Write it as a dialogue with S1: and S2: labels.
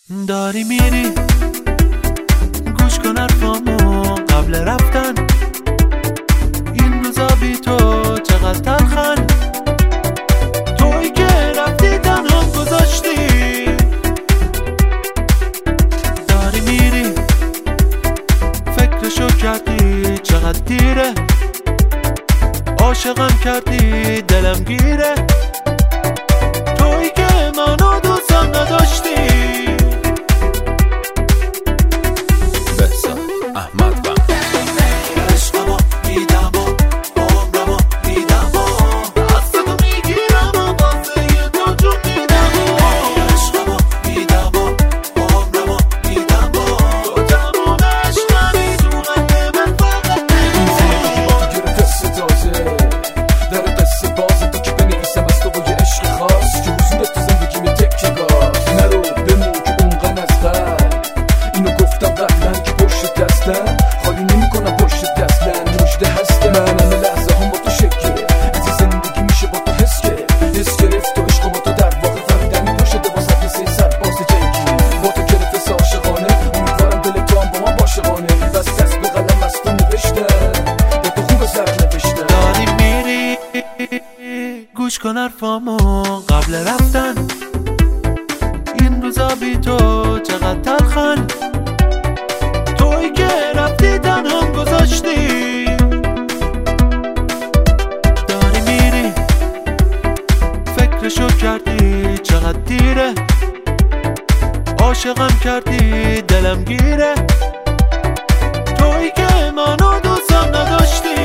S1: داری میری گوش کن حرفامو قبل رفتن. این روزا بی تو چقدر تلخن، تویی که رفتی تنهام گذاشتی. داری میری فکرشو کردی چقدر دیره، عاشقم کردی دلم گیره، تویی که منو دوستم نداشتی.
S2: بهزاد احمد
S1: عشقمو میدم و عمرمو میدم و دستتو میگیرم و واسه تو جون میدم. عشقمو میدم و عمرمو میدم و تو تموم عشقمی تو قلب من فقط
S2: گیر قصه تازه در قصه بازه تو که بنویسم از تو با یه عشق خاص که حضورت تو زندگی تکه گاز. نرو بمون که اونقدر نزدن، اینو گفتم قبلا که پشت دستن خالی نمی کنم پشت دستن مجده هستم. من همه لحظه هم با تو شکره، از این زندگی میشه با تو حس گرفت و عشق با تو در واقع فهمیدن میپاشه دو واسط یه 300 باز جنگی با تو گرفت عاشقانه. امیدوارم دل تو هم با من عاشقانه، بس دست به قلم از تو نوشتم با تو خوب سر نوشتم.
S1: داری میری گوش کن حرفامو قبل رفتن. این روزا بی تو چقدر تلخن، تویی که رفتی تنهام گذاشتی. داری میری فکرشو کردی چقدر دیره، عاشقم کردی دلم گیره، تویی که منو دوستم نداشتی.